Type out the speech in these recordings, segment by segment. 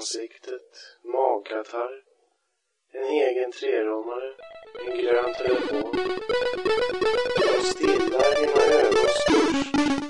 ansiktet, magkatarr, en egen trerummare, en grön telefon. Jag stillar dina ögonstörst.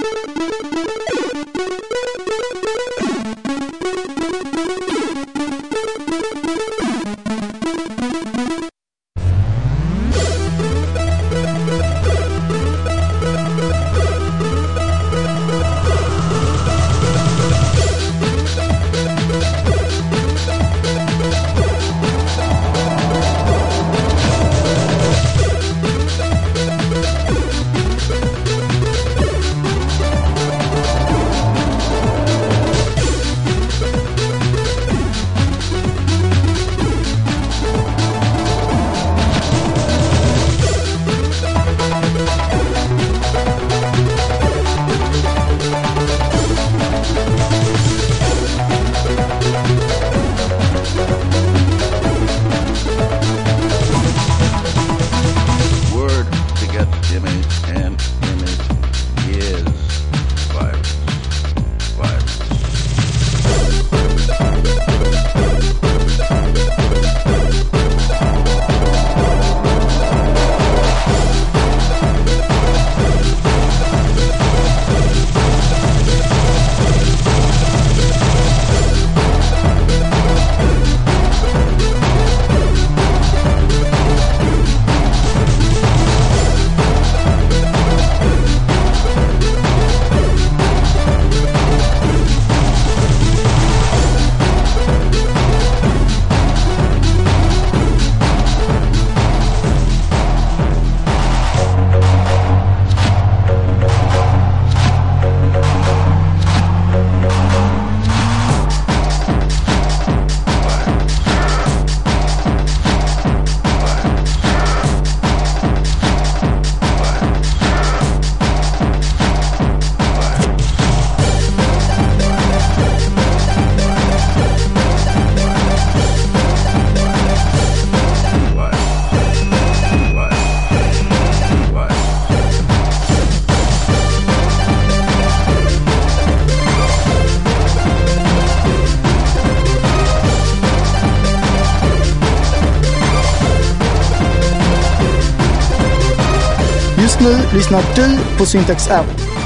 Nu lyssnar du på Syntax R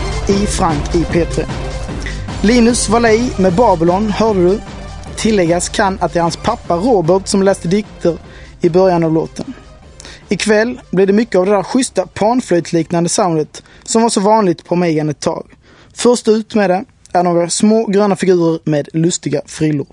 i Frank i P3. Linus Walley med Babylon hörde du. Tilläggas kan att det är hans pappa Robert som läste dikter i början av låten. Ikväll blir det mycket av det där schyssta panflöjtliknande soundet som var så vanligt på Megan ett tag. Först ut med det är några små gröna figurer med lustiga frillor.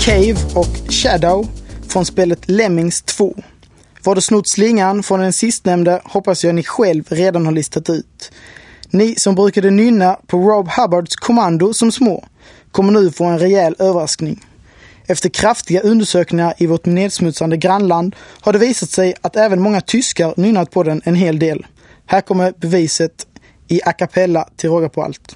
Cave och Shadow från spelet Lemmings 2. Var det snott slingan från den sistnämnde hoppas jag ni själv redan har listat ut. Ni som brukade nynna på Rob Hubbards Kommando som små kommer nu få en rejäl överraskning. Efter kraftiga undersökningar i vårt nedsmutsande grannland har det visat sig att även många tyskar nynnat på den en hel del. Här kommer beviset i a cappella till råga på allt.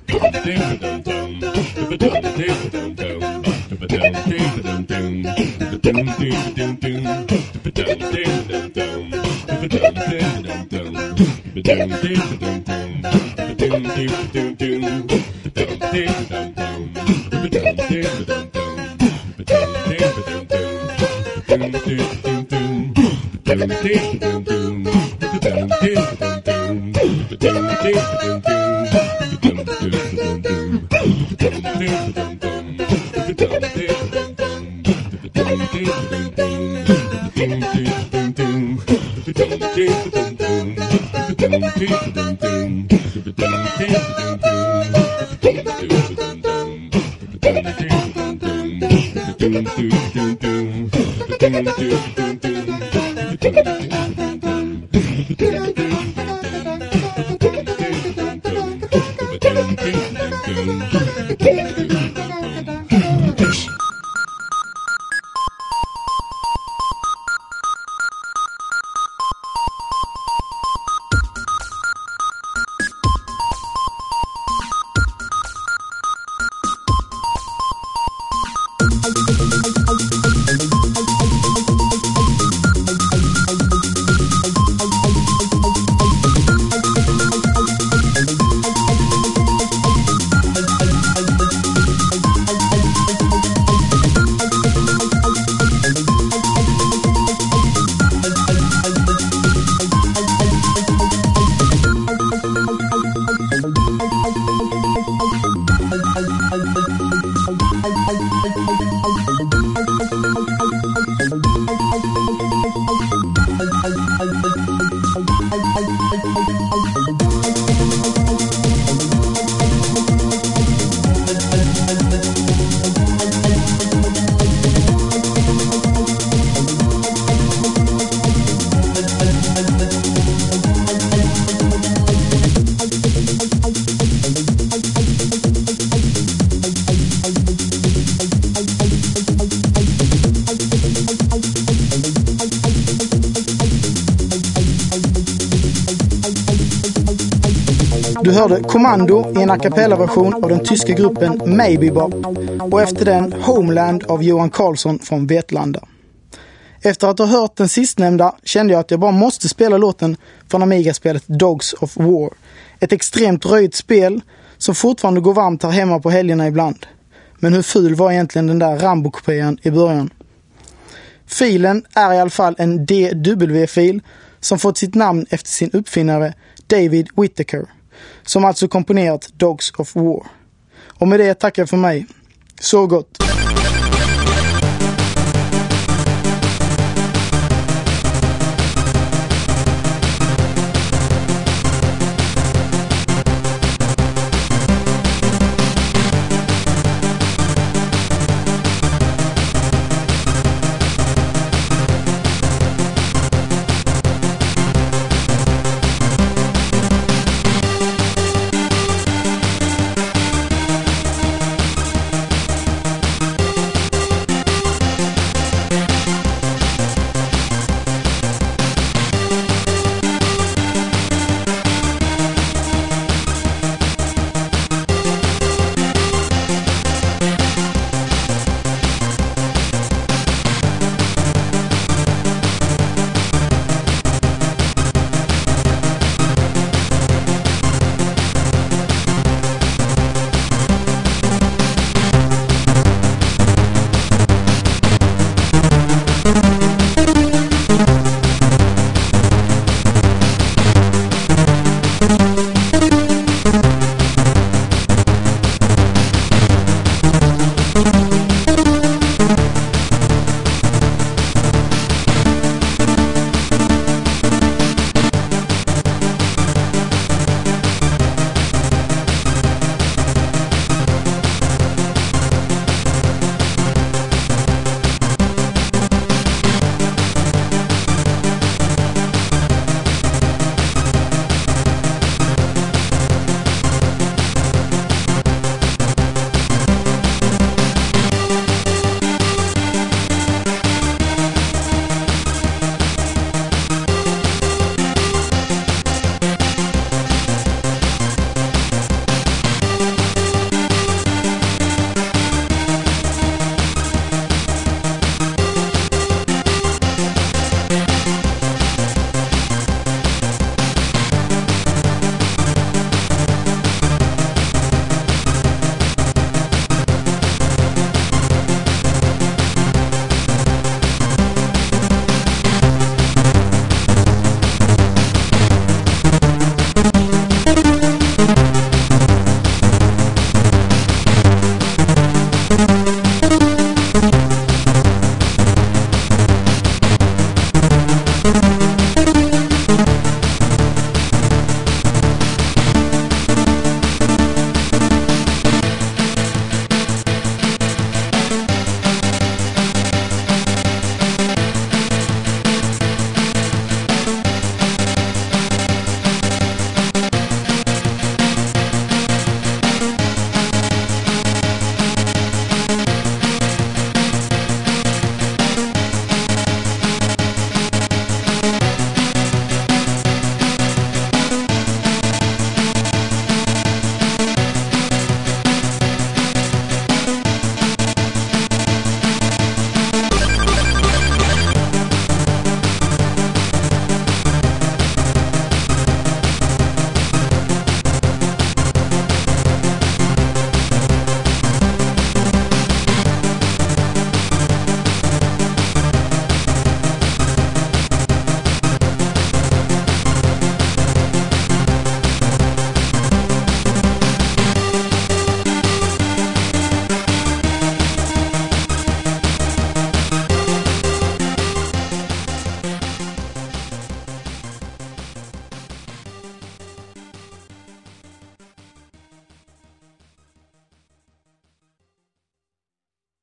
Du hörde Kommando i en a cappella-version av den tyska gruppen Maybe Bob och efter den Homeland av Johan Karlsson från Vetlanda. Efter att ha hört den sistnämnda kände jag att jag bara måste spela låten från Amiga-spelet Dogs of War. Ett extremt röjt spel som fortfarande går varmt här hemma på helgerna ibland. Men hur ful var egentligen den där Rambo-kopian i början? Filen är i alla fall en DW-fil som fått sitt namn efter sin uppfinnare David Whittaker, som alltså komponerat Dogs of War. Och med det tackar jag för mig. Så gott!